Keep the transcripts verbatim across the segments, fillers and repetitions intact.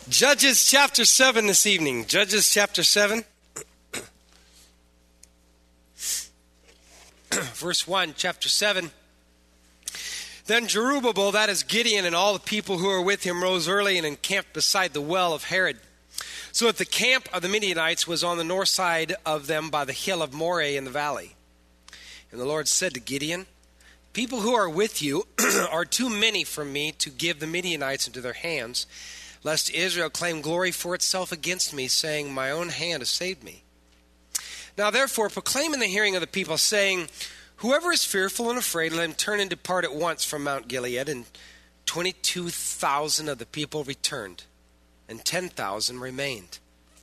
Judges chapter seven this evening. Judges chapter seven. Verse one, chapter seven. Then Jerubbaal, that is Gideon, and all the people who were with him rose early and encamped beside the well of Harod. So that the camp of the Midianites was on the north side of them by the hill of Moreh in the valley. And the Lord said to Gideon, people who are with you are too many for me to give the Midianites into their hands, lest Israel claim glory for itself against me, saying, my own hand has saved me. Now therefore proclaim in the hearing of the people, saying, whoever is fearful and afraid, let him turn and depart at once from Mount Gilead. And twenty-two thousand of the people returned, and ten thousand remained.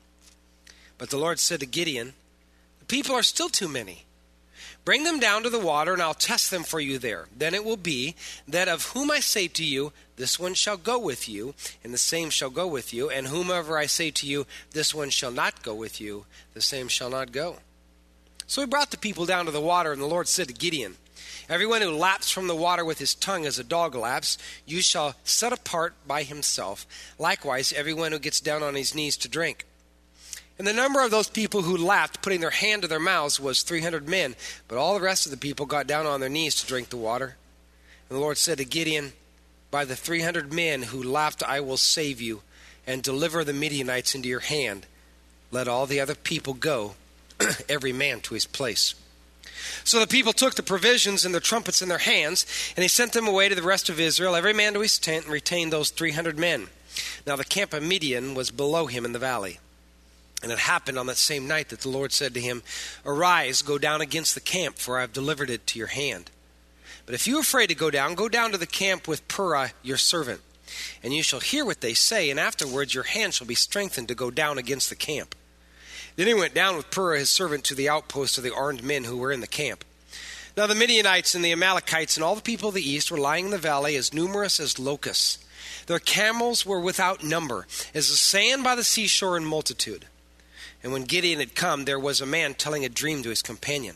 But the Lord said to Gideon, the people are still too many. Bring them down to the water, and I'll test them for you there. Then it will be that of whom I say to you, this one shall go with you, and the same shall go with you, and whomever I say to you, this one shall not go with you, the same shall not go. So he brought the people down to the water, and the Lord said to Gideon, everyone who laps from the water with his tongue as a dog laps, you shall set apart by himself. Likewise, everyone who gets down on his knees to drink. And the number of those people who lapped, putting their hand to their mouths, was three hundred men. But all the rest of the people got down on their knees to drink the water. And the Lord said to Gideon, by the three hundred men who lapped, I will save you, and deliver the Midianites into your hand. Let all the other people go, every man to his place. So the people took the provisions and the trumpets in their hands, and he sent them away to the rest of Israel, every man to his tent, and retained those three hundred men. Now the camp of Midian was below him in the valley. And it happened on that same night that the Lord said to him, arise, go down against the camp, for I have delivered it to your hand. But if you are afraid to go down, go down to the camp with Purah your servant, and you shall hear what they say, and afterwards your hand shall be strengthened to go down against the camp. Then he went down with Purah his servant to the outpost of the armed men who were in the camp. Now the Midianites and the Amalekites and all the people of the east were lying in the valley as numerous as locusts. Their camels were without number, as the sand by the seashore in multitude. And when Gideon had come, there was a man telling a dream to his companion.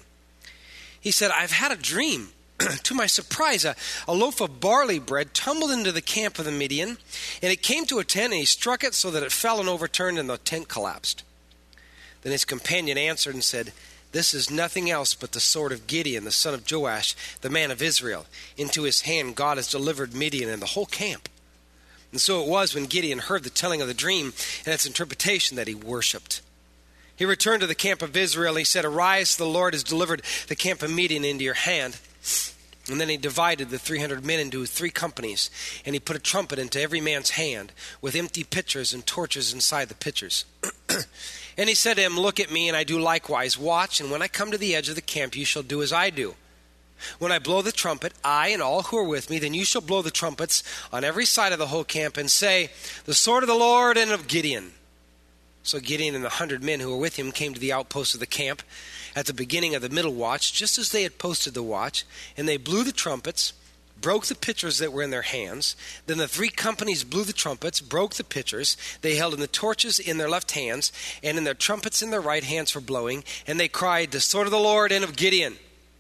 He said, I've had a dream. To my surprise, a, a loaf of barley bread tumbled into the camp of the Midian, and it came to a tent, and he struck it so that it fell and overturned, and the tent collapsed. Then his companion answered and said, this is nothing else but the sword of Gideon, the son of Joash, the man of Israel. Into his hand God has delivered Midian and the whole camp. And so it was when Gideon heard the telling of the dream and its interpretation that he worshipped. He returned to the camp of Israel, and he said, arise, the Lord has delivered the camp of Midian into your hand. And then he divided the three hundred men into three companies, and he put a trumpet into every man's hand, with empty pitchers and torches inside the pitchers. And he said to him, look at me, and I do likewise. Watch, and when I come to the edge of the camp, you shall do as I do. When I blow the trumpet, I and all who are with me, then you shall blow the trumpets on every side of the whole camp, and say, the sword of the Lord and of Gideon. So Gideon and the hundred men who were with him came to the outpost of the camp at the beginning of the middle watch, just as they had posted the watch, and they blew the trumpets, broke the pitchers that were in their hands. Then the three companies blew the trumpets, broke the pitchers. They held in the torches in their left hands, and in their trumpets in their right hands for blowing, and they cried, the sword of the Lord and of Gideon.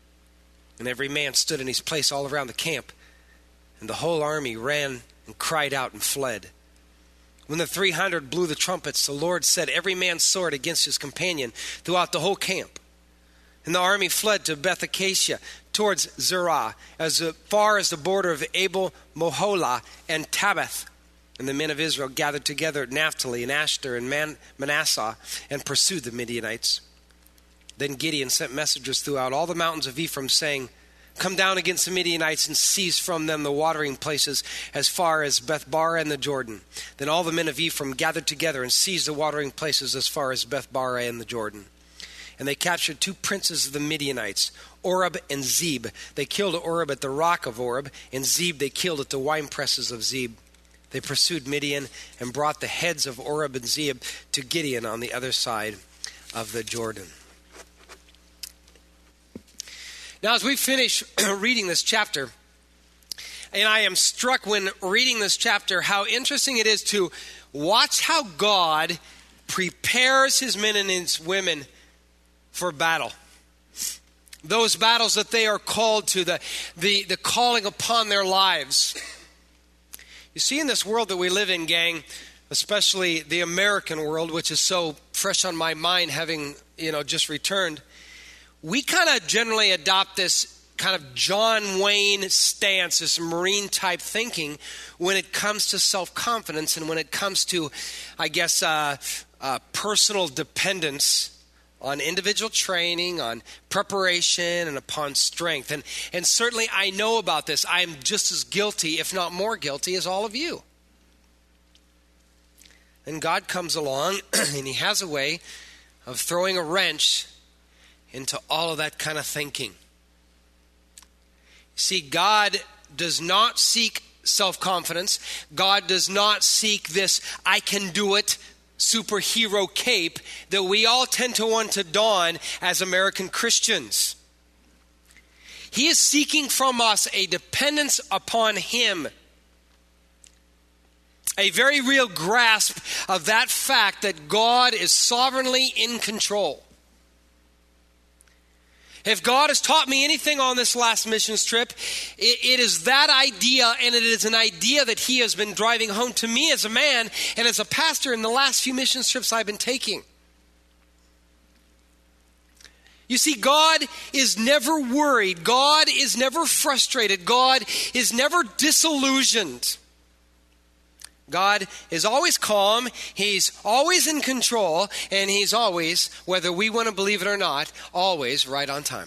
And every man stood in his place all around the camp, and the whole army ran and cried out and fled. When the three hundred blew the trumpets, the Lord set every man's sword against his companion throughout the whole camp. And the army fled to Beth Acacia towards Zerah, as far as the border of Abel Moholah and Tabbath. And the men of Israel gathered together at Naphtali and Asher and Man- Manasseh and pursued the Midianites. Then Gideon sent messengers throughout all the mountains of Ephraim, saying, come down against the Midianites and seize from them the watering places as far as Beth-barah and the Jordan. Then all the men of Ephraim gathered together and seized the watering places as far as Beth-barah and the Jordan. And they captured two princes of the Midianites, Oreb and Zeb. They killed Oreb at the rock of Oreb, and Zeb they killed at the wine presses of Zeb. They pursued Midian and brought the heads of Oreb and Zeb to Gideon on the other side of the Jordan. Now, as we finish reading this chapter, and I am struck when reading this chapter how interesting it is to watch how God prepares his men and his women for battle. Those battles that they are called to, the, the, the calling upon their lives. You see, in this world that we live in, gang, especially the American world, which is so fresh on my mind having, you know, just returned, we kind of generally adopt this kind of John Wayne stance, this Marine type thinking when it comes to self-confidence and when it comes to, I guess, uh, uh, personal dependence on individual training, on preparation, and upon strength. And, and certainly I know about this. I am just as guilty, if not more guilty, as all of you. And God comes along and he has a way of throwing a wrench into all of that kind of thinking. See, God does not seek self-confidence. God does not seek this I can do it superhero cape that we all tend to want to don as American Christians. He is seeking from us a dependence upon him. A very real grasp of that fact that God is sovereignly in control. If God has taught me anything on this last missions trip, it, it is that idea, and it is an idea that he has been driving home to me as a man and as a pastor in the last few missions trips I've been taking. You see, God is never worried. God is never frustrated. God is never disillusioned. God is always calm, he's always in control, and he's always, whether we want to believe it or not, always right on time.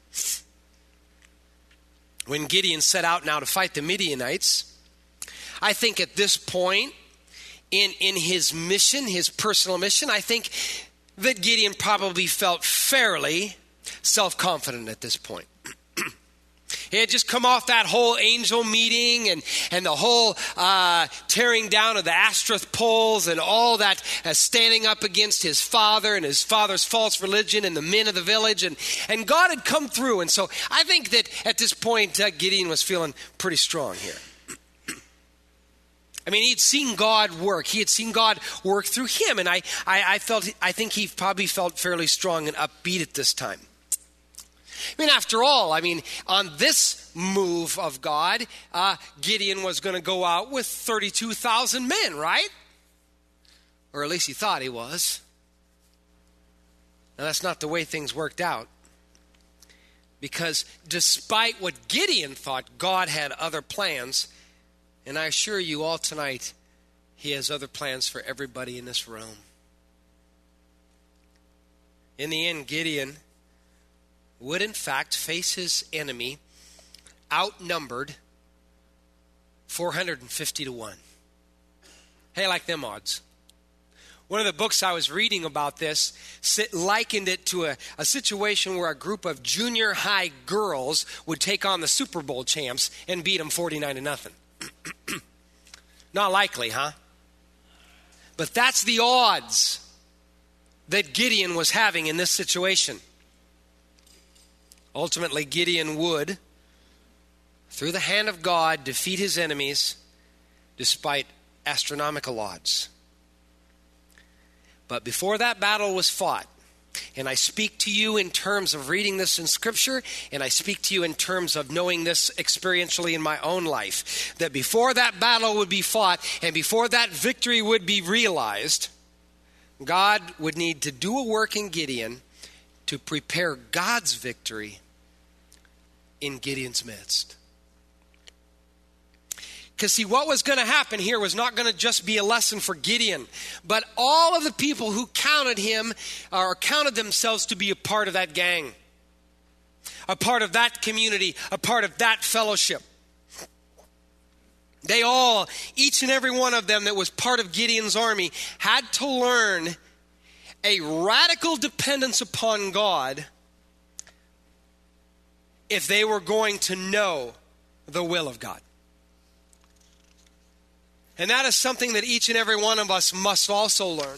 When Gideon set out now to fight the Midianites, I think at this point in, in his mission, his personal mission, I think that Gideon probably felt fairly self-confident at this point. He had just come off that whole angel meeting and, and the whole uh, tearing down of the Ashtoreth poles and all that uh, standing up against his father and his father's false religion and the men of the village. And, and God had come through. And so I think that at this point, uh, Gideon was feeling pretty strong here. I mean, he'd seen God work. He had seen God work through him. And I, I, I felt, I think he probably felt fairly strong and upbeat at this time. I mean, after all, I mean, on this move of God, uh, Gideon was going to go out with thirty-two thousand men, right? Or at least he thought he was. Now, that's not the way things worked out. Because despite what Gideon thought, God had other plans. And I assure you all tonight, he has other plans for everybody in this room. In the end, Gideon would in fact face his enemy outnumbered four hundred fifty to one. Hey, I like them odds. One of the books I was reading about this likened it to a, a situation where a group of junior high girls would take on the Super Bowl champs and beat them forty-nine to nothing. Not likely, huh? But that's the odds that Gideon was having in this situation. Ultimately, Gideon would, through the hand of God, defeat his enemies despite astronomical odds. But before that battle was fought, and I speak to you in terms of reading this in Scripture, and I speak to you in terms of knowing this experientially in my own life, that before that battle would be fought, and before that victory would be realized, God would need to do a work in Gideon to prepare God's victory in Gideon's midst. Because see, what was going to happen here was not going to just be a lesson for Gideon, but all of the people who counted him or counted themselves to be a part of that gang, a part of that community, a part of that fellowship. They all, each and every one of them that was part of Gideon's army, had to learn a radical dependence upon God if they were going to know the will of God. And that is something that each and every one of us must also learn.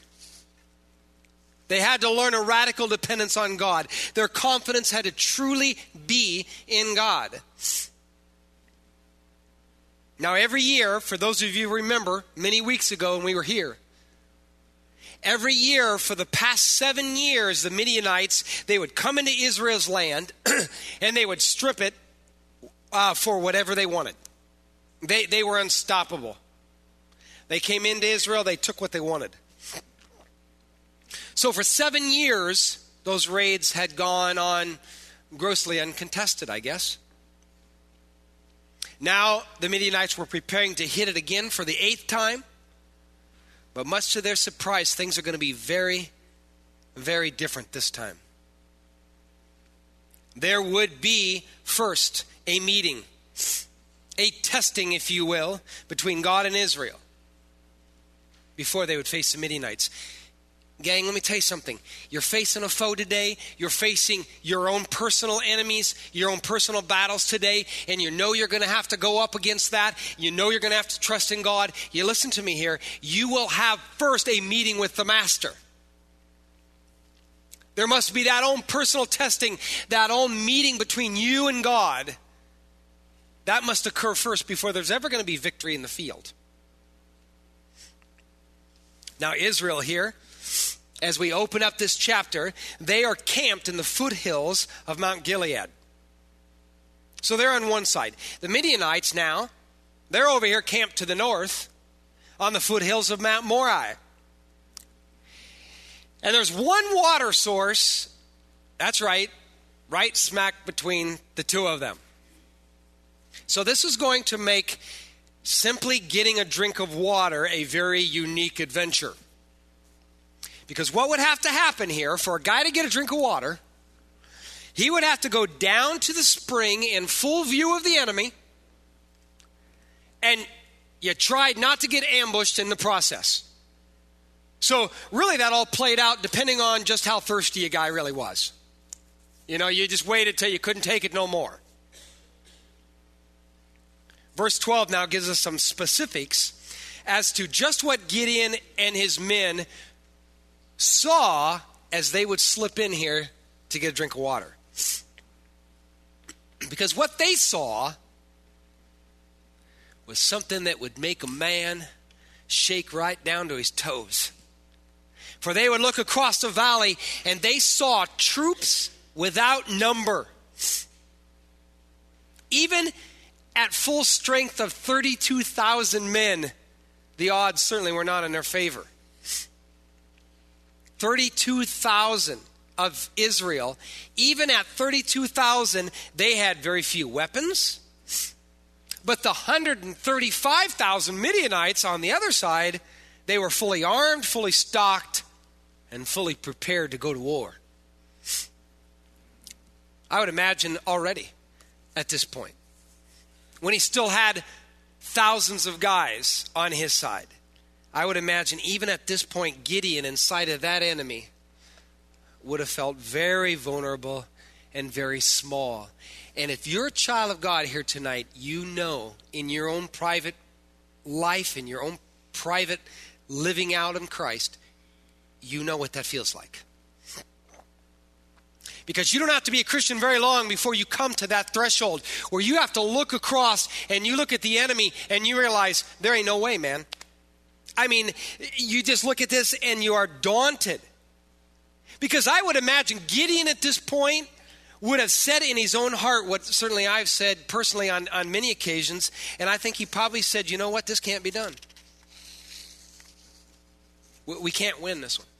They had to learn a radical dependence on God. Their confidence had to truly be in God. Now, every year, for those of you who remember, many weeks ago when we were here, every year for the past seven years, the Midianites, they would come into Israel's land and they would strip it uh, for whatever they wanted. They, they were unstoppable. They came into Israel, they took what they wanted. So for seven years, those raids had gone on grossly uncontested, I guess. Now the Midianites were preparing to hit it again for the eighth time. But much to their surprise, things are going to be very, very different this time. There would be, first, a meeting, a testing, if you will, between God and Israel before they would face the Midianites. Gang, let me tell you something. You're facing a foe today. You're facing your own personal enemies, your own personal battles today, and you know you're going to have to go up against that. You know you're going to have to trust in God. You listen to me here. You will have first a meeting with the Master. There must be that own personal testing, that own meeting between you and God. That must occur first before there's ever going to be victory in the field. Now, Israel here, as we open up this chapter, they are camped in the foothills of Mount Gilead. So they're on one side. The Midianites now, they're over here camped to the north on the foothills of Mount Moriah. And there's one water source, that's right, right smack between the two of them. So this is going to make simply getting a drink of water a very unique adventure. Because what would have to happen here for a guy to get a drink of water, he would have to go down to the spring in full view of the enemy, and you tried not to get ambushed in the process. So really that all played out depending on just how thirsty a guy really was. You know, you just waited till you couldn't take it no more. Verse twelve now gives us some specifics as to just what Gideon and his men saw as they would slip in here to get a drink of water. Because what they saw was something that would make a man shake right down to his toes. For they would look across the valley and they saw troops without number. Even at full strength of thirty-two thousand men, the odds certainly were not in their favor. thirty-two thousand of Israel, even at thirty-two thousand, they had very few weapons. But the one hundred thirty-five thousand Midianites on the other side, they were fully armed, fully stocked, and fully prepared to go to war. I would imagine already at this point, when he still had thousands of guys on his side, I would imagine even at this point, Gideon, in sight of that enemy, would have felt very vulnerable and very small. And if you're a child of God here tonight, you know in your own private life, in your own private living out in Christ, you know what that feels like. Because you don't have to be a Christian very long before you come to that threshold where you have to look across and you look at the enemy and you realize there ain't no way, man. I mean, you just look at this and you are daunted. Because I would imagine Gideon at this point would have said in his own heart what certainly I've said personally on, on many occasions, and I think he probably said, you know what, this can't be done. We, we can't win this one.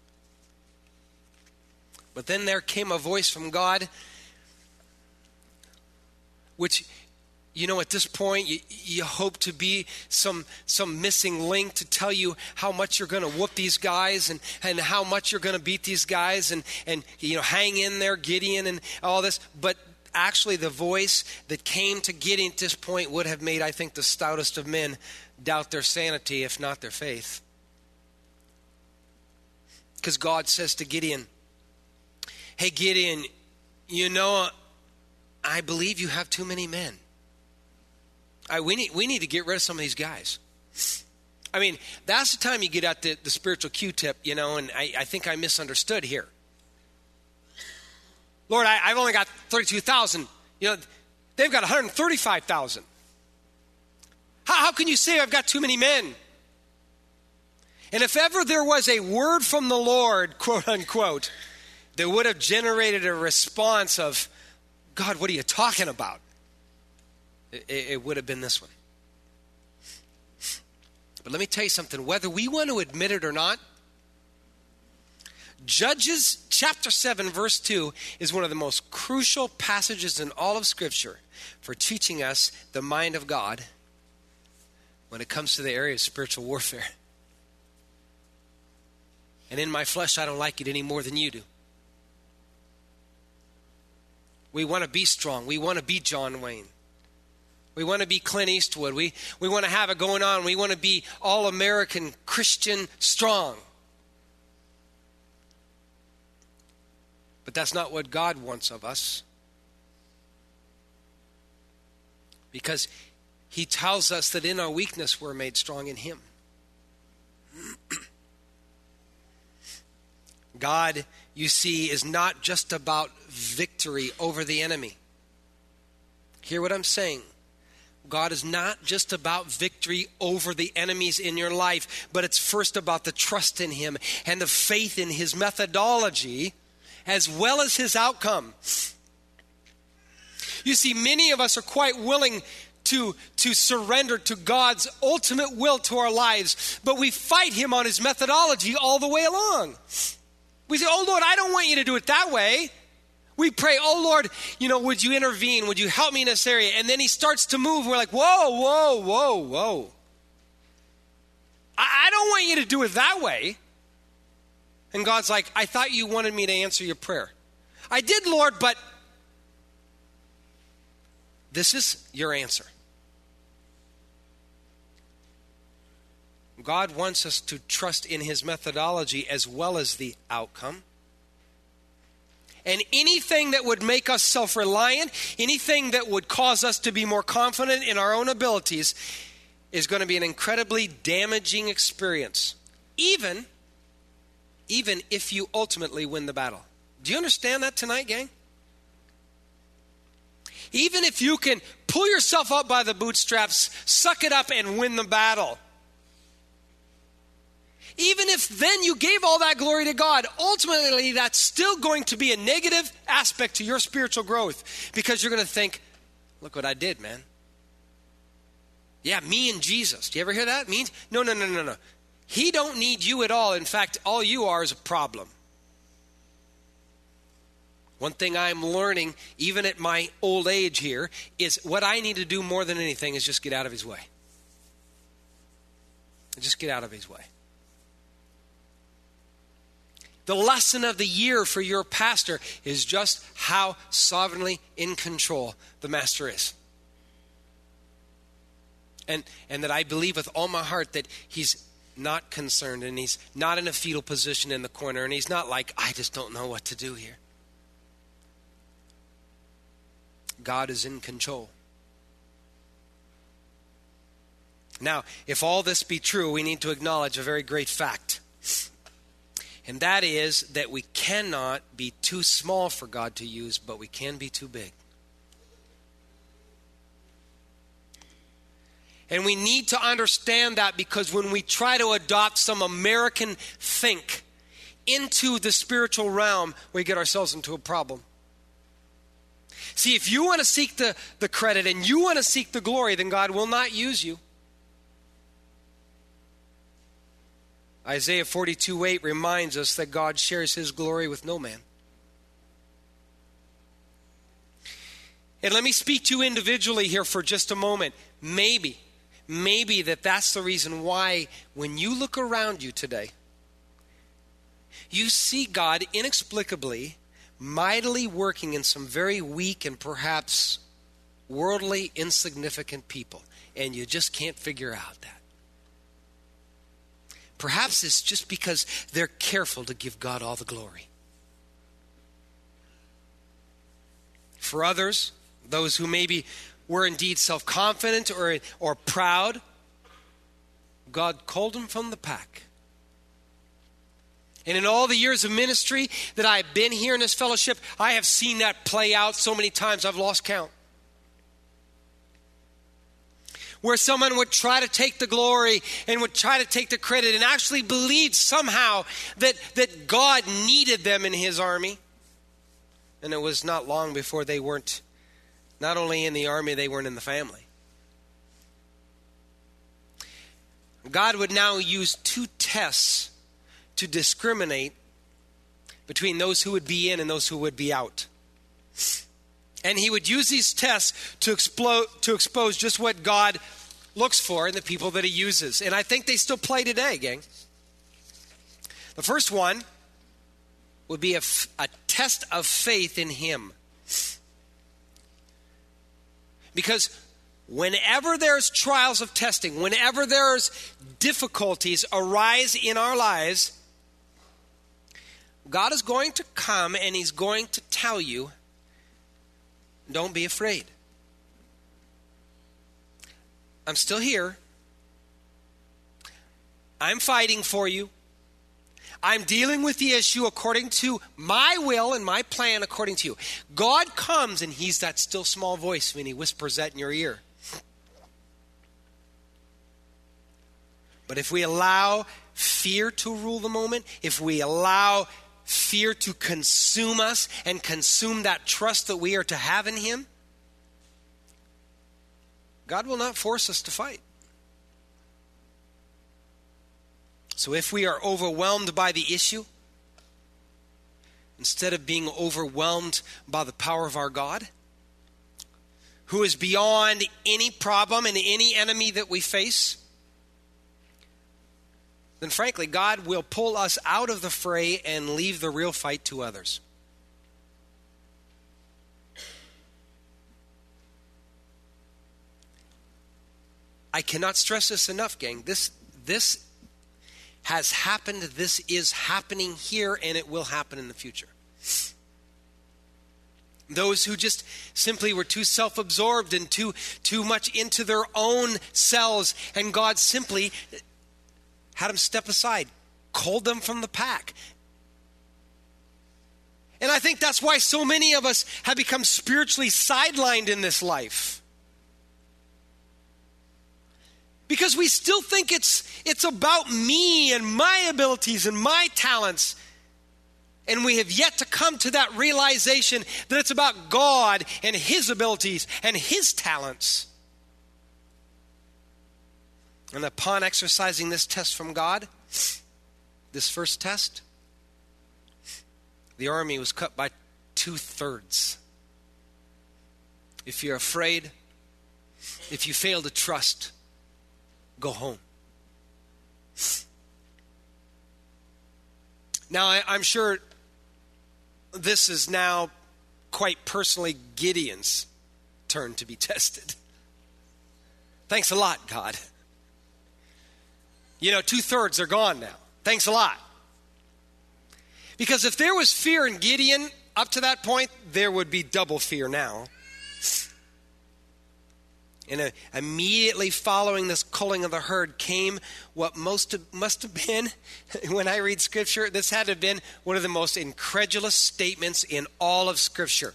But then there came a voice from God, which, you know, at this point, you, you hope to be some some missing link to tell you how much you're going to whoop these guys and, and how much you're going to beat these guys and, and, you know, hang in there, Gideon, and all this. But actually the voice that came to Gideon at this point would have made, I think, the stoutest of men doubt their sanity, if not their faith. Because God says to Gideon, hey, Gideon, you know, I believe you have too many men. I, we need we need to get rid of some of these guys. I mean, that's the time you get out the, the spiritual Q-tip, you know, and I, I think I misunderstood here. Lord, I, I've only got thirty-two thousand. You know, they've got one hundred thirty-five thousand. How, how can you say I've got too many men? And if ever there was a word from the Lord, quote unquote, that would have generated a response of, God, what are you talking about? It, it would have been this one. But let me tell you something, whether we want to admit it or not, Judges chapter seven, verse two is one of the most crucial passages in all of Scripture for teaching us the mind of God when it comes to the area of spiritual warfare. And in my flesh, I don't like it any more than you do. We want to be strong. We want to be John Wayne. We want to be Clint Eastwood. We, we want to have it going on. We want to be all-American Christian strong. But that's not what God wants of us. Because he tells us that in our weakness we're made strong in him. God, you see, is not just about victory over the enemy. Hear what I'm saying. God is not just about victory over the enemies in your life, but it's first about the trust in him and the faith in his methodology as well as his outcome. You see, many of us are quite willing to, to surrender to God's ultimate will to our lives, but we fight him on his methodology all the way along. We say, oh Lord, I don't want you to do it that way. We pray, oh Lord, you know, would you intervene? Would you help me in this area? And then he starts to move. We're like, whoa, whoa, whoa, whoa. I, I don't want you to do it that way. And God's like, I thought you wanted me to answer your prayer. I did, Lord, but this is your answer. God wants us to trust in his methodology as well as the outcome. And anything that would make us self-reliant, anything that would cause us to be more confident in our own abilities is going to be an incredibly damaging experience. Even, even if you ultimately win the battle. Do you understand that tonight, gang? Even if you can pull yourself up by the bootstraps, suck it up and win the battle. Even if then you gave all that glory to God, ultimately that's still going to be a negative aspect to your spiritual growth because you're going to think, look what I did, man. Yeah, me and Jesus. Do you ever hear that? Means no, no, no, no, no. He don't need you at all. In fact, all you are is a problem. One thing I'm learning, even at my old age here, is what I need to do more than anything is just get out of his way. Just get out of his way. The lesson of the year for your pastor is just how sovereignly in control the master is. And, and that I believe with all my heart that he's not concerned and he's not in a fetal position in the corner and he's not like, I just don't know what to do here. God is in control. Now, if all this be true, we need to acknowledge a very great fact. And that is that we cannot be too small for God to use, but we can be too big. And we need to understand that because when we try to adopt some American think into the spiritual realm, we get ourselves into a problem. See, if you want to seek the, the credit and you want to seek the glory, then God will not use you. Isaiah forty-two eight reminds us that God shares his glory with no man. And let me speak to you individually here for just a moment. Maybe, maybe that that's the reason why when you look around you today, you see God inexplicably, mightily working in some very weak and perhaps worldly, insignificant people. And you just can't figure out that. Perhaps it's just because they're careful to give God all the glory. For others, those who maybe were indeed self-confident or, or proud, God called them from the pack. And in all the years of ministry that I've been here in this fellowship, I have seen that play out so many times I've lost count. Where someone would try to take the glory and would try to take the credit and actually believed somehow that, that God needed them in his army. And it was not long before they weren't not only in the army, they weren't in the family. God would now use two tests to discriminate between those who would be in and those who would be out. And he would use these tests to explode, to expose just what God looks for in the people that he uses. And I think they still play today, gang. The first one would be a, f- a test of faith in him. Because whenever there's trials of testing, whenever there's difficulties arise in our lives, God is going to come and he's going to tell you, don't be afraid. I'm still here. I'm fighting for you. I'm dealing with the issue according to my will and my plan according to you. God comes and he's that still small voice when he whispers that in your ear. But if we allow fear to rule the moment, if we allow fear to consume us and consume that trust that we are to have in him, God will not force us to fight. So if we are overwhelmed by the issue, instead of being overwhelmed by the power of our God, who is beyond any problem and any enemy that we face, then frankly, God will pull us out of the fray and leave the real fight to others. I cannot stress this enough, gang. This, this has happened, this is happening here, and it will happen in the future. Those who just simply were too self-absorbed and too, too much into their own selves, and God simply had them step aside, culled them from the pack. And I think that's why so many of us have become spiritually sidelined in this life. Because we still think it's it's about me and my abilities and my talents. And we have yet to come to that realization that it's about God and his abilities and his talents. And upon exercising this test from God, this first test, the army was cut by two-thirds. If you're afraid, if you fail to trust, go home. Now, I, I'm sure this is now quite personally Gideon's turn to be tested. Thanks a lot, God. You know, two-thirds are gone now. Thanks a lot. Because if there was fear in Gideon up to that point, there would be double fear now. And uh, immediately following this culling of the herd came what most of, must have been, when I read Scripture, this had to have been one of the most incredulous statements in all of Scripture.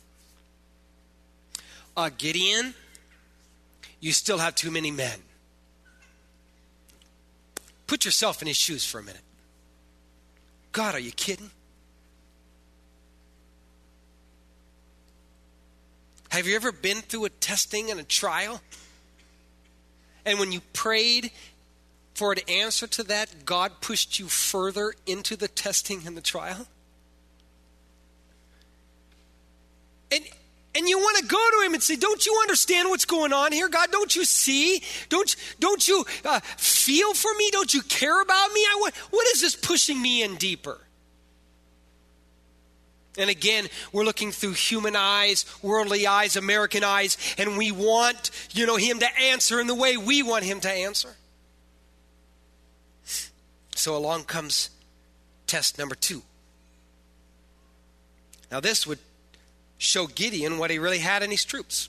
Uh, Gideon, you still have too many men. Put yourself in his shoes for a minute. God, are you kidding? Have you ever been through a testing and a trial? And when you prayed for an answer to that, God pushed you further into the testing and the trial? And and you want to go to him and say, don't you understand what's going on here? God, don't you see? Don't, don't you uh, feel for me? Don't you care about me? I, what, what is this pushing me in deeper? And again, we're looking through human eyes, worldly eyes, American eyes, and we want, you know, him to answer in the way we want him to answer. So along comes test number two. Now this would show Gideon what he really had in his troops.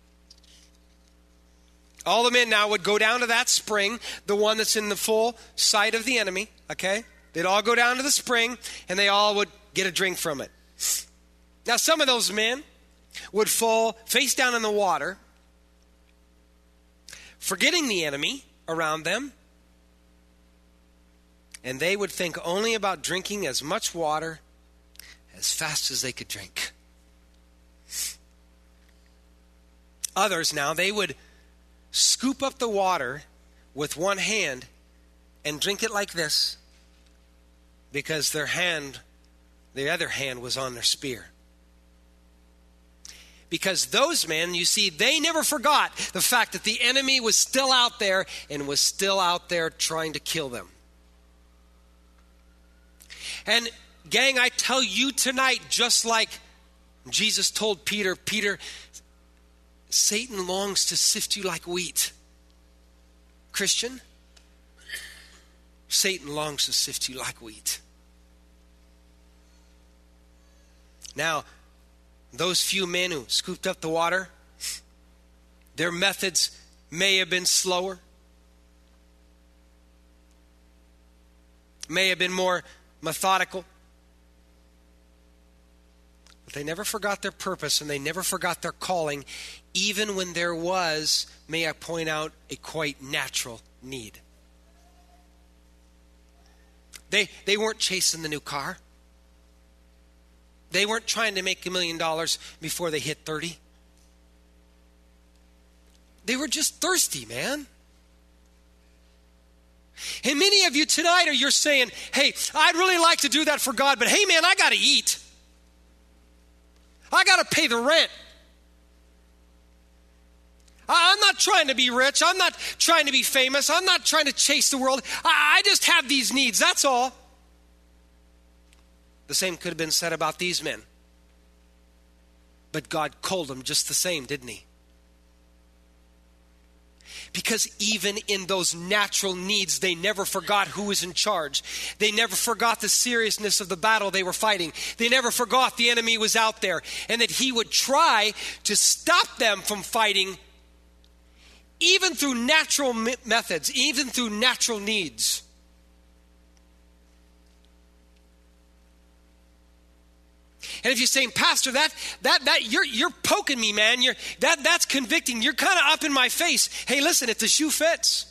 All the men now would go down to that spring, the one that's in the full sight of the enemy, okay? They'd all go down to the spring, and they all would get a drink from it. Now, some of those men would fall face down in the water, forgetting the enemy around them, and they would think only about drinking as much water as fast as they could drink. Others now, they would scoop up the water with one hand and drink it like this, because their hand, the other hand was on their spear. Because those men, you see, they never forgot the fact that the enemy was still out there and was still out there trying to kill them. And gang, I tell you tonight, just like Jesus told Peter, Peter, Satan longs to sift you like wheat. Christian, Satan longs to sift you like wheat. Now, those few men who scooped up the water, their methods may have been slower, may have been more methodical, but they never forgot their purpose and they never forgot their calling, even when there was, may I point out, a quite natural need. They, they weren't chasing the new car. They weren't trying to make a million dollars before they hit thirty. They were just thirsty, man. And many of you tonight are you're saying, hey, I'd really like to do that for God, but hey, man, I got to eat. I got to pay the rent. I'm not trying to be rich. I'm not trying to be famous. I'm not trying to chase the world. I just have these needs, that's all. The same could have been said about these men. But God called them just the same, didn't he? Because even in those natural needs, they never forgot who was in charge. They never forgot the seriousness of the battle they were fighting. They never forgot the enemy was out there and that he would try to stop them from fighting even through natural methods, even through natural needs. And if you're saying, Pastor, that that that you're you're poking me, man. You're that that's convicting. You're kind of up in my face. Hey, listen, if the shoe fits.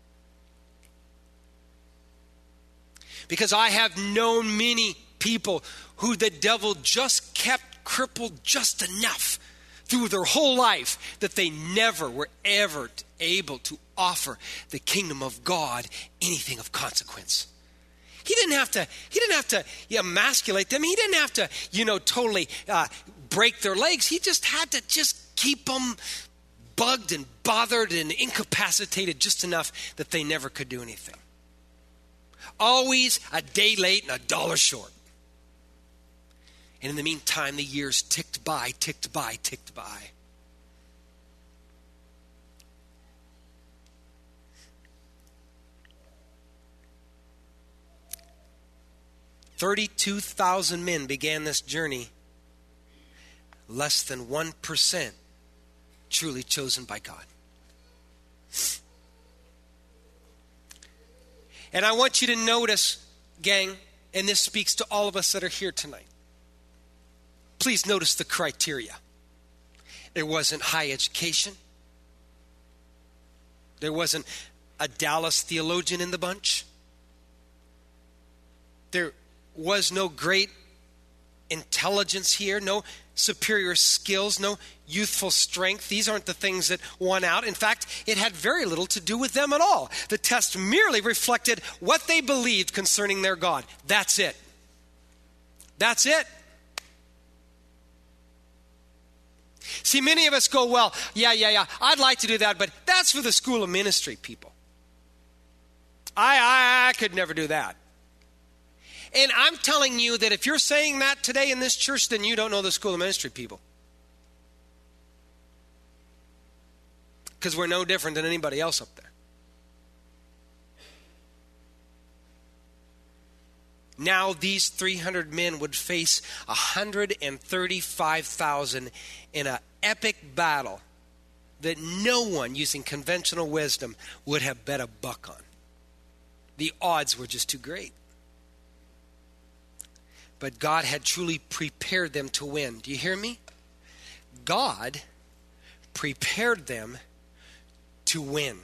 Because I have known many people who the devil just kept crippled just enough through their whole life that they never were ever able to offer the kingdom of God anything of consequence. He didn't have to, he didn't have to emasculate them. He didn't have to, you know, totally uh, break their legs. He just had to just keep them bugged and bothered and incapacitated just enough that they never could do anything. Always a day late and a dollar short. And in the meantime, the years ticked by, ticked by, ticked by. thirty-two thousand men began this journey. Less than one percent truly chosen by God. And I want you to notice, gang, and this speaks to all of us that are here tonight. Please notice the criteria. There wasn't high education. There wasn't a Dallas theologian in the bunch. There was no great intelligence here, no superior skills, no youthful strength. These aren't the things that won out. In fact, it had very little to do with them at all. The test merely reflected what they believed concerning their God. That's it. That's it. See, many of us go, well, yeah, yeah, yeah, I'd like to do that, but that's for the school of ministry people. I, I, I could never do that. And I'm telling you that if you're saying that today in this church, then you don't know the school of ministry people. Because we're no different than anybody else up there. Now these three hundred men would face one hundred thirty-five thousand in an epic battle that no one using conventional wisdom would have bet a buck on. The odds were just too great. But God had truly prepared them to win. Do you hear me? God prepared them to win.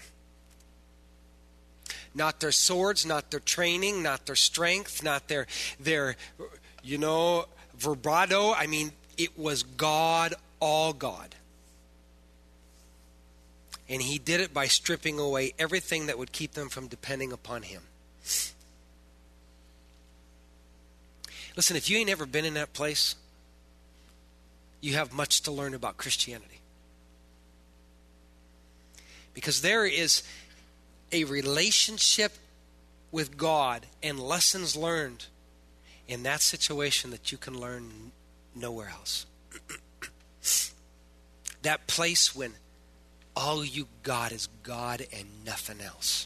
Not their swords, not their training, not their strength, not their, their, you know, vibrato. I mean, it was God, all God. And he did it by stripping away everything that would keep them from depending upon him. Listen, if you ain't ever been in that place, you have much to learn about Christianity. Because there is a relationship with God and lessons learned in that situation that you can learn nowhere else. That place when all you got is God and nothing else.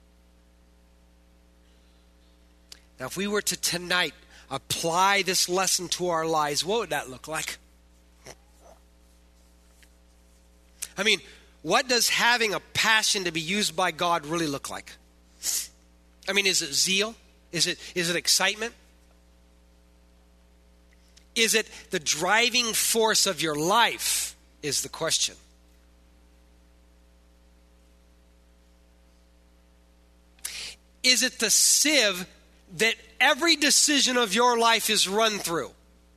Now, if we were to tonight apply this lesson to our lives, what would that look like? I mean, what does having a passion to be used by God really look like? I mean, is it zeal? Is it is it excitement? Is it the driving force of your life is the question. Is it the sieve that every decision of your life is run through?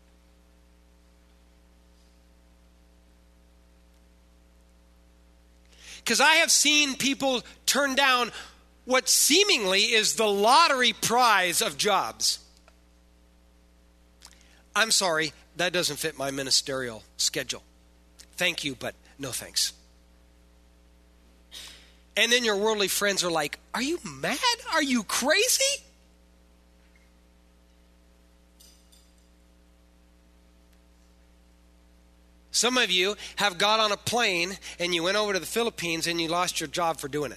Because I have seen people turn down what seemingly is the lottery prize of jobs. I'm sorry, that doesn't fit my ministerial schedule. Thank you, but no thanks. And then your worldly friends are like, are you mad? Are you crazy? Some of you have got on a plane and you went over to the Philippines and you lost your job for doing it.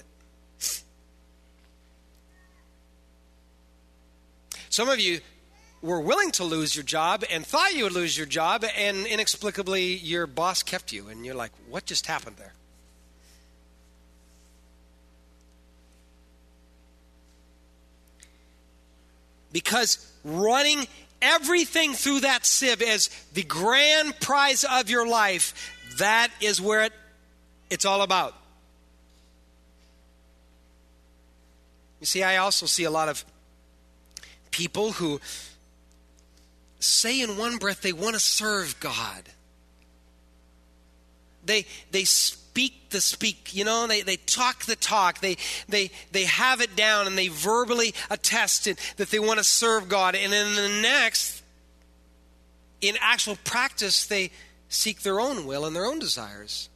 Some of you were willing to lose your job and thought you would lose your job, and inexplicably your boss kept you, and you're like, what just happened there? Because running everything through that sieve as the grand prize of your life, that is where it, it's all about. You see, I also see a lot of people who say in one breath they want to serve God. They they speak the speak, you know, they, they talk the talk. They they they have it down and they verbally attest it, that they want to serve God. And then the next, in actual practice, they seek their own will and their own desires.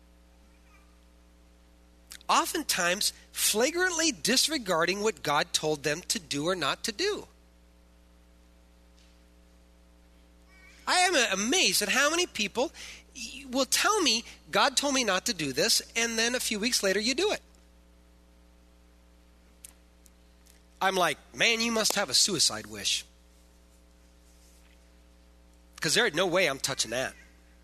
Oftentimes, flagrantly disregarding what God told them to do or not to do. I am amazed at how many people will tell me, God told me not to do this, and then a few weeks later you do it. I'm like, man, you must have a suicide wish. Because there ain't no way I'm touching that.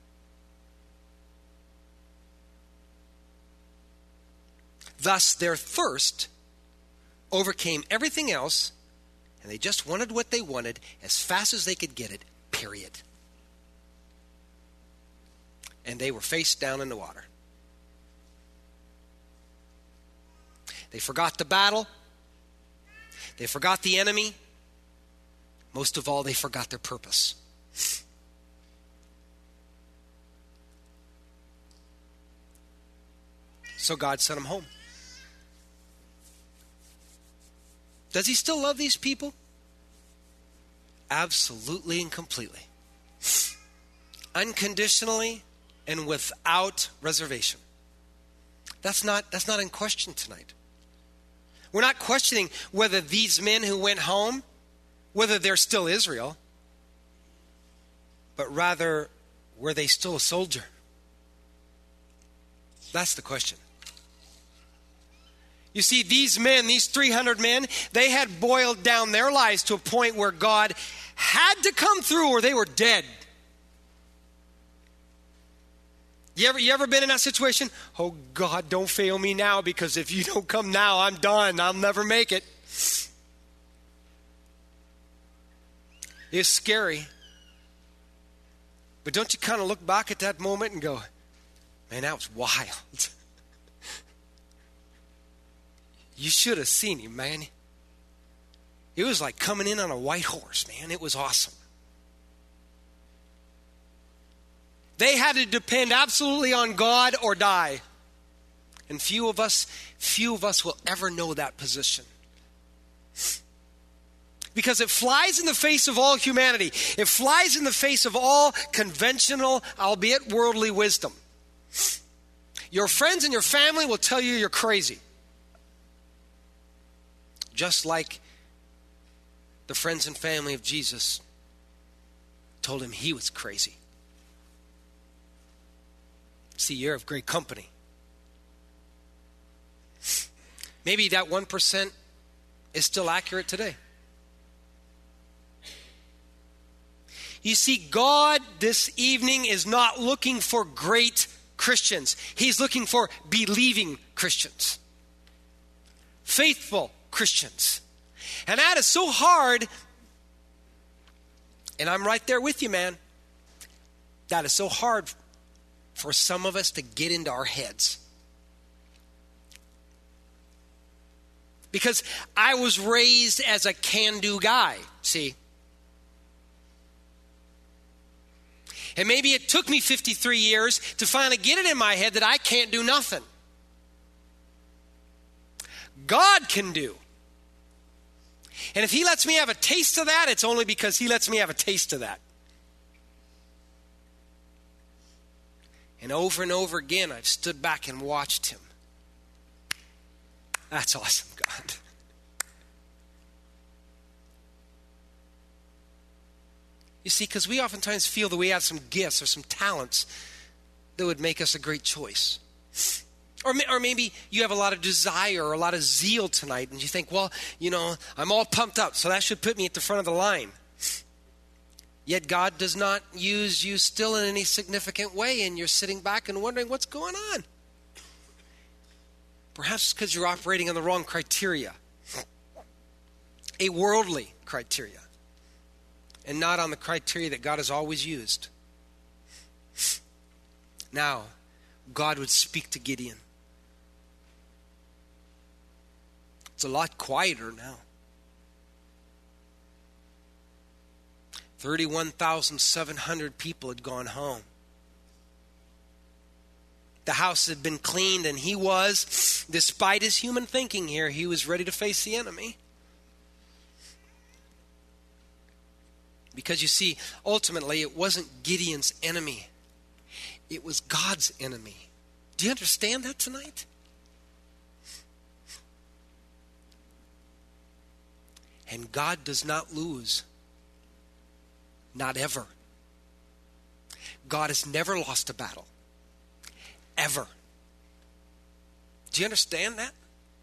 Thus, their thirst overcame everything else, and they just wanted what they wanted as fast as they could get it, period. And they were face down in the water. They forgot the battle. They forgot the enemy. Most of all, they forgot their purpose. So God sent them home. Does he still love these people? Absolutely and completely. Unconditionally and without reservation. That's not, that's not in question tonight. We're not questioning whether these men who went home, whether they're still Israel, but rather, were they still a soldier? That's the question. You see, these men, these three hundred men, they had boiled down their lives to a point where God had to come through or they were dead. You ever, you ever been in that situation? Oh, God, don't fail me now, because if you don't come now, I'm done. I'll never make it. It's scary. But don't you kind of look back at that moment and go, man, that was wild. You should have seen him, man. It was like coming in on a white horse, man. It was awesome. They had to depend absolutely on God or die. And few of us, few of us will ever know that position. because it flies in the face of all humanity. It flies in the face of all conventional, albeit worldly wisdom. Your friends and your family will tell you you're crazy. Just like the friends and family of Jesus told him he was crazy. See, you're of great company. Maybe that one percent is still accurate today. You see, God this evening is not looking for great Christians. He's looking for believing Christians. Faithful Christians. And that is so hard. And I'm right there with you, man. That is so hard for some of us to get into our heads. Because I was raised as a can-do guy, see. And maybe it took me fifty-three years to finally get it in my head that I can't do nothing. God can do. And if he lets me have a taste of that, it's only because he lets me have a taste of that. And over and over again, I've stood back and watched him. That's awesome, God. You see, because we oftentimes feel that we have some gifts or some talents that would make us a great choice. Or, or maybe you have a lot of desire or a lot of zeal tonight, and you think, well, you know, I'm all pumped up, so that should put me at the front of the line. Yet God does not use you still in any significant way, and you're sitting back and wondering what's going on. Perhaps because you're operating on the wrong criteria. A worldly criteria. And not on the criteria that God has always used. Now, God would speak to Gideon. It's a lot quieter now. thirty-one thousand seven hundred people had gone home. The house had been cleaned, and he was, despite his human thinking here, he was ready to face the enemy. Because you see, ultimately, it wasn't Gideon's enemy. It was God's enemy. Do you understand that tonight? And God does not lose. Not ever. God has never lost a battle. Ever. Do you understand that?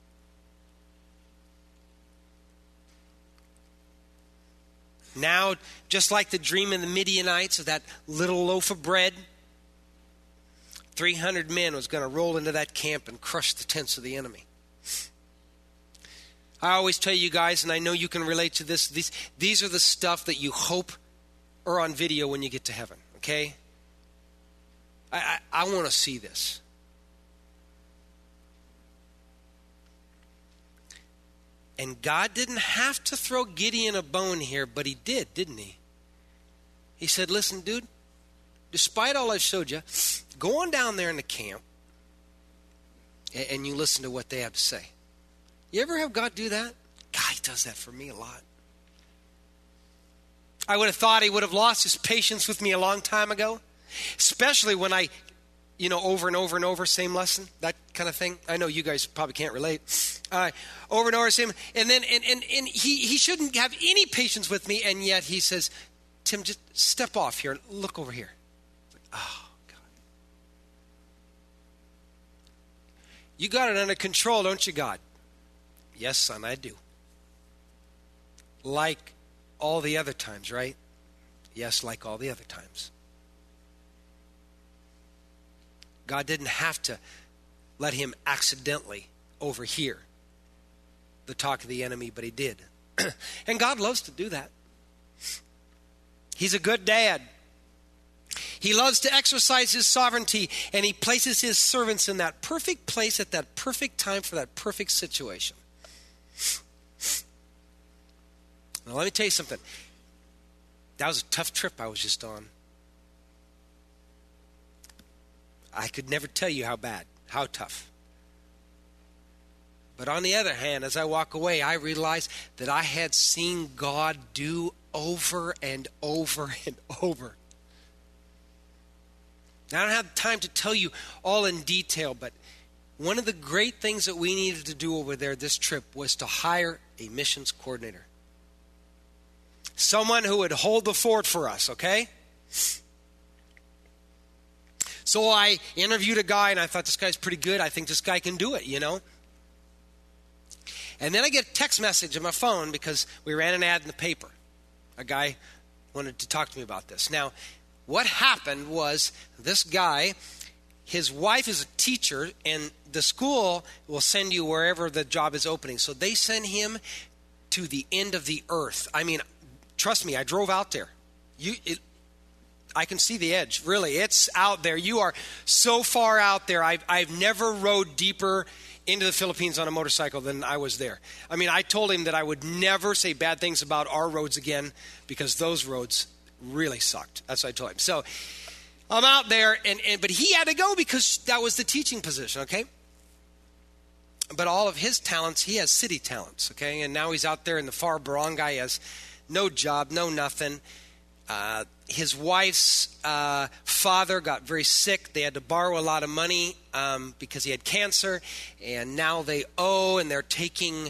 Now, just like the dream of the Midianites of that little loaf of bread, three hundred men was going to roll into that camp and crush the tents of the enemy. I always tell you guys, and I know you can relate to this, these, these are the stuff that you hope are on video when you get to heaven, okay? I, I, I want to see this. And God didn't have to throw Gideon a bone here, but he did, didn't he? He said, listen, dude, despite all I've showed you, go on down there in the camp and, and you listen to what they have to say. You ever have God do that? God, he does that for me a lot. I would have thought he would have lost his patience with me a long time ago, especially when I, you know, over and over and over, same lesson, that kind of thing. I know you guys probably can't relate. Uh, over and over, same. And then, and, and, and he, he shouldn't have any patience with me, and yet he says, Tim, just step off here. Look over here. Like, oh, God. You got it under control, don't you, God? Yes, son, I do. Like all the other times, right? Yes, like all the other times. God didn't have to let him accidentally overhear the talk of the enemy, but he did. And God loves to do that. He's a good dad. He loves to exercise his sovereignty, and he places his servants in that perfect place at that perfect time for that perfect situation. Now, let me tell you something. That was a tough trip I was just on. I could never tell you how bad, how tough. But on the other hand, as I walk away, I realized that I had seen God do over and over and over. Now, I don't have time to tell you all in detail, but one of the great things that we needed to do over there this trip was to hire a missions coordinator. Someone who would hold the fort for us, okay? So I interviewed a guy, and I thought, this guy's pretty good. I think this guy can do it, you know? And then I get a text message on my phone because we ran an ad in the paper. A guy wanted to talk to me about this. Now, what happened was this guy, his wife is a teacher, and the school will send you wherever the job is opening. So they send him to the end of the earth. I mean, trust me, I drove out there. You, it, I can see the edge. Really, it's out there. You are so far out there. I've, I've never rode deeper into the Philippines on a motorcycle than I was there. I mean, I told him that I would never say bad things about our roads again because those roads really sucked. That's what I told him. So I'm out there, and, and but he had to go because that was the teaching position, okay? But all of his talents, he has city talents, okay? And now he's out there in the far barangay, has no job, no nothing. Uh, his wife's uh, father got very sick. They had to borrow a lot of money um, because he had cancer, and now they owe, and they're taking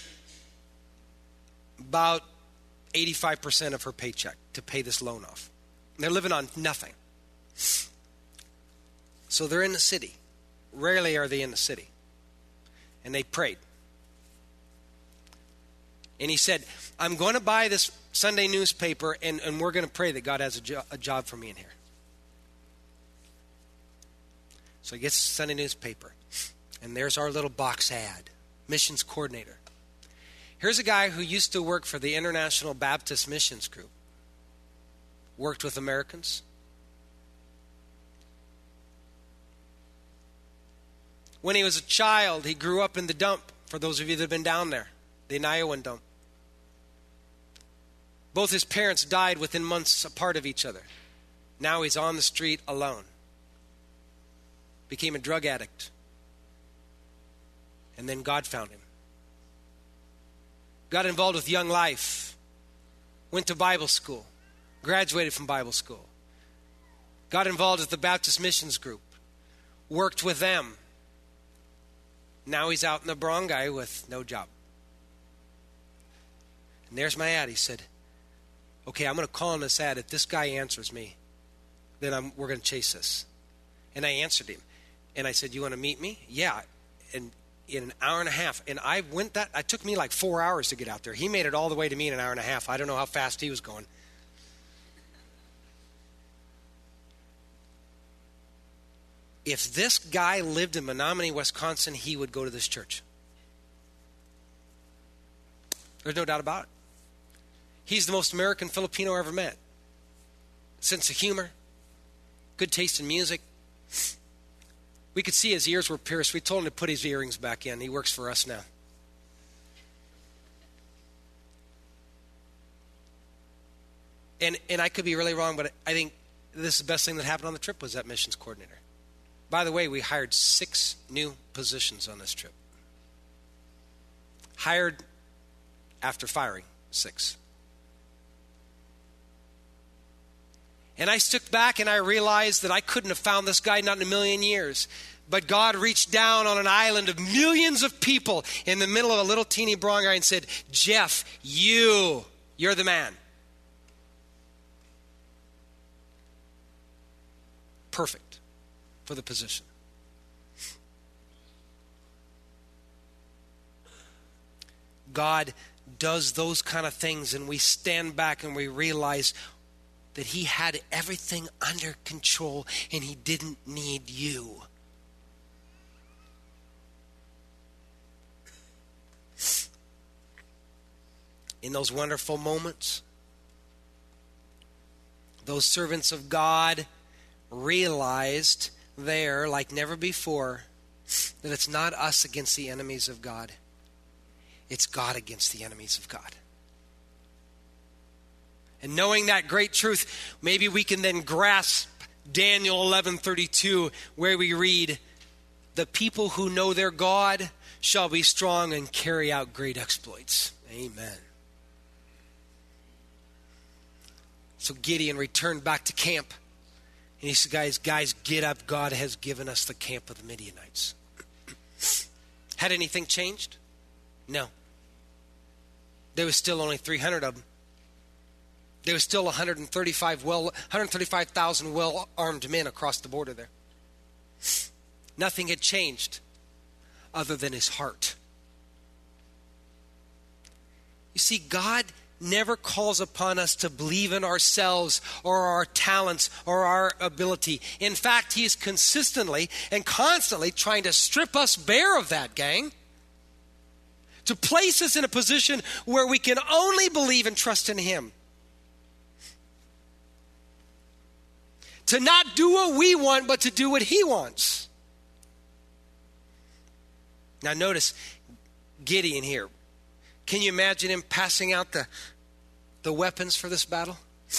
about eighty-five percent of her paycheck to pay this loan off. And they're living on nothing. So they're in the city. Rarely are they in the city. And they prayed. And he said, I'm going to buy this Sunday newspaper, and, and we're going to pray that God has a, jo- a job for me in here. So he gets the Sunday newspaper, and there's our little box ad, missions coordinator. Here's a guy who used to work for the International Baptist Missions Group, worked with Americans. When he was a child, he grew up in the dump, for those of you that have been down there, the Anayawan dump. Both his parents died within months apart of each other. Now he's on the street alone. Became a drug addict. And then God found him. Got involved with Young Life. Went to Bible school. Graduated from Bible school. Got involved with the Baptist Missions Group. Worked with them. Now he's out in the barangay with no job. And there's my ad. He said, okay, I'm going to call on this ad. If this guy answers me, then I'm, we're going to chase this. And I answered him. And I said, you want to meet me? Yeah. And in an hour and a half. And I went that, it took me like four hours to get out there. He made it all the way to me in an hour and a half. I don't know how fast he was going. If this guy lived in Menominee, Wisconsin, he would go to this church. There's no doubt about it. He's the most American Filipino I ever met. Sense of humor, good taste in music. We could see his ears were pierced. We told him to put his earrings back in. He works for us now. And and I could be really wrong, but I think this is the best thing that happened on the trip was that missions coordinator. By the way, we hired six new positions on this trip. Hired after firing six. And I stood back and I realized that I couldn't have found this guy not in a million years. But God reached down on an island of millions of people in the middle of a little teeny barangay and said, Jeff, you, you're the man. Perfect for the position. God does those kind of things, and we stand back and we realize that he had everything under control and he didn't need you. In those wonderful moments, those servants of God realized there, like never before, that it's not us against the enemies of God. It's God against the enemies of God. And knowing that great truth, maybe we can then grasp Daniel eleven thirty-two, where we read, the people who know their God shall be strong and carry out great exploits. Amen. So Gideon returned back to camp. And he said, guys, guys, get up. God has given us the camp of the Midianites. Had anything changed? No. There was still only three hundred of them. There was still one hundred thirty-five well, one hundred thirty-five thousand well-armed men across the border there. Nothing had changed other than his heart. You see, God never calls upon us to believe in ourselves or our talents or our ability. In fact, He is consistently and constantly trying to strip us bare of that, gang. To place us in a position where we can only believe and trust in Him. To not do what we want, but to do what He wants. Now notice Gideon here. Can you imagine him passing out the, the weapons for this battle?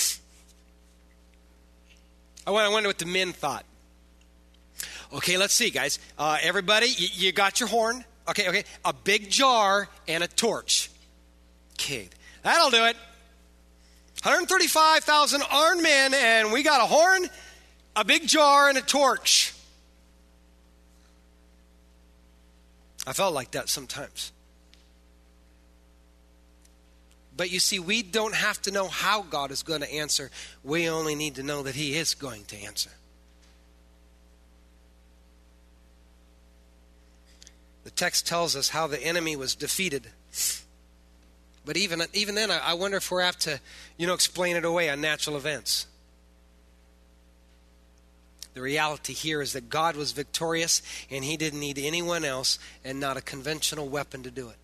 I wonder what the men thought. Okay, let's see, guys. Uh, everybody, you, you got your horn. Okay, okay. A big jar and a torch. Okay, that'll do it. one hundred thirty-five thousand armed men, and we got a horn, a big jar, and a torch. I felt like that sometimes. But you see, we don't have to know how God is going to answer. We only need to know that He is going to answer. The text tells us how the enemy was defeated. But even, even then, I wonder if we're apt to, you know, explain it away on natural events. The reality here is that God was victorious and He didn't need anyone else and not a conventional weapon to do it.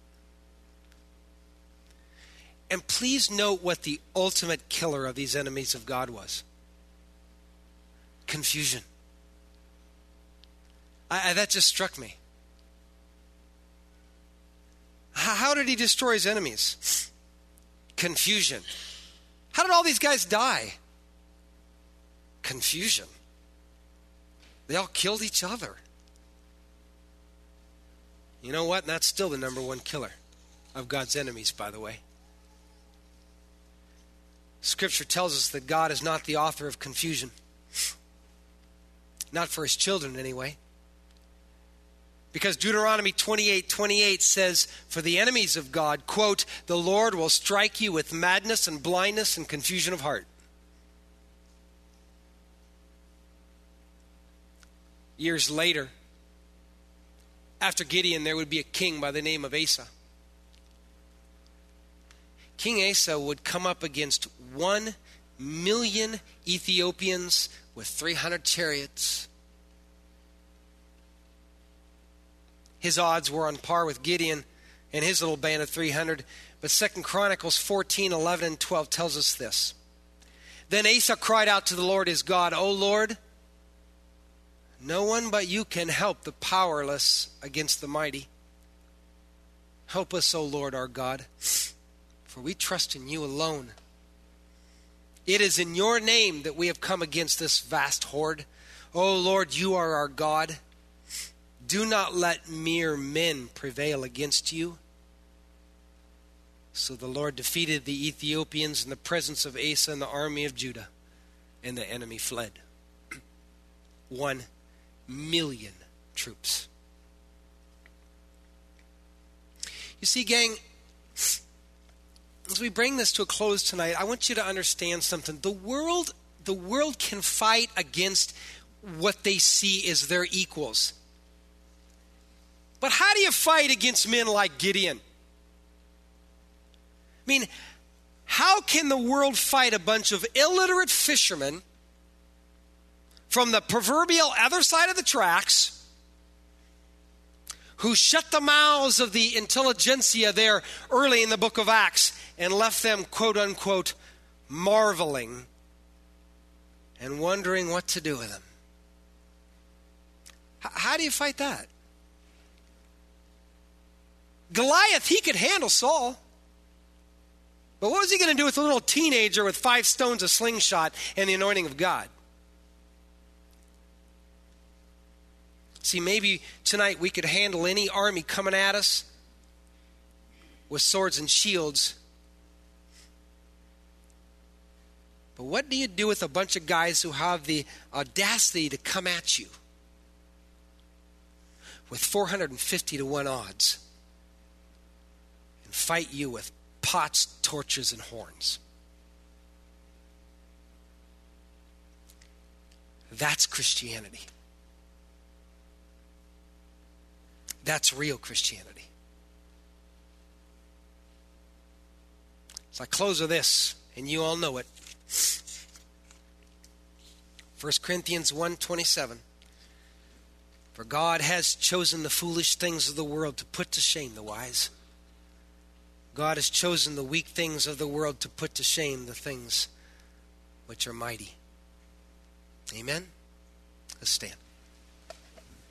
And please note what the ultimate killer of these enemies of God was. Confusion. I, I, that just struck me. How, how did He destroy His enemies? Confusion. How did all these guys die? Confusion. They all killed each other. You know what? And that's still the number one killer of God's enemies, by the way. Scripture tells us that God is not the author of confusion. Not for His children, anyway. Because Deuteronomy twenty-eight twenty-eight says, for the enemies of God, quote, the Lord will strike you with madness and blindness and confusion of heart. Years later, after Gideon, there would be a king by the name of Asa. King Asa would come up against one million Ethiopians with three hundred chariots. His odds were on par with Gideon and his little band of three hundred. But Second Chronicles fourteen, eleven, and twelve tells us this. Then Asa cried out to the Lord his God, O Lord, no one but you can help the powerless against the mighty. Help us, O Lord our God, for we trust in you alone. It is in your name that we have come against this vast horde. O Lord, you are our God. Do not let mere men prevail against you. So the Lord defeated the Ethiopians in the presence of Asa and the army of Judah, and the enemy fled. One million troops. You see, gang, as we bring this to a close tonight, I want you to understand something. The world, the world can fight against what they see as their equals. But how do you fight against men like Gideon? I mean, how can the world fight a bunch of illiterate fishermen from the proverbial other side of the tracks who shut the mouths of the intelligentsia there early in the book of Acts and left them, quote unquote, marveling and wondering what to do with them? H- how do you fight that? Goliath, he could handle Saul. But what was he going to do with a little teenager with five stones, a slingshot, and the anointing of God? See, maybe tonight we could handle any army coming at us with swords and shields. But what do you do with a bunch of guys who have the audacity to come at you with four hundred fifty to one odds and fight you with pots, torches, and horns? That's Christianity. That's real Christianity. So I close with this, and you all know it. First Corinthians one twenty-seven. For God has chosen the foolish things of the world to put to shame the wise. God has chosen the weak things of the world to put to shame the things which are mighty. Amen? Let's stand.